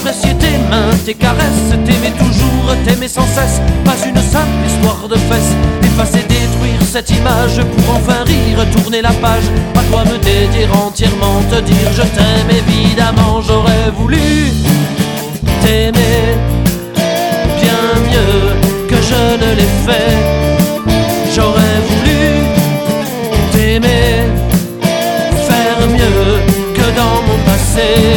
apprécier tes mains, tes caresses, t'aimer toujours, t'aimer sans cesse. Pas une simple histoire de fesses, effacer, détruire cette image pour enfin rire, tourner la page. Pas toi me dédier entièrement, te dire je t'aime évidemment. J'aurais voulu t'aimer bien mieux que je ne l'ai fait. J'aurais voulu t'aimer, faire mieux que dans mon passé.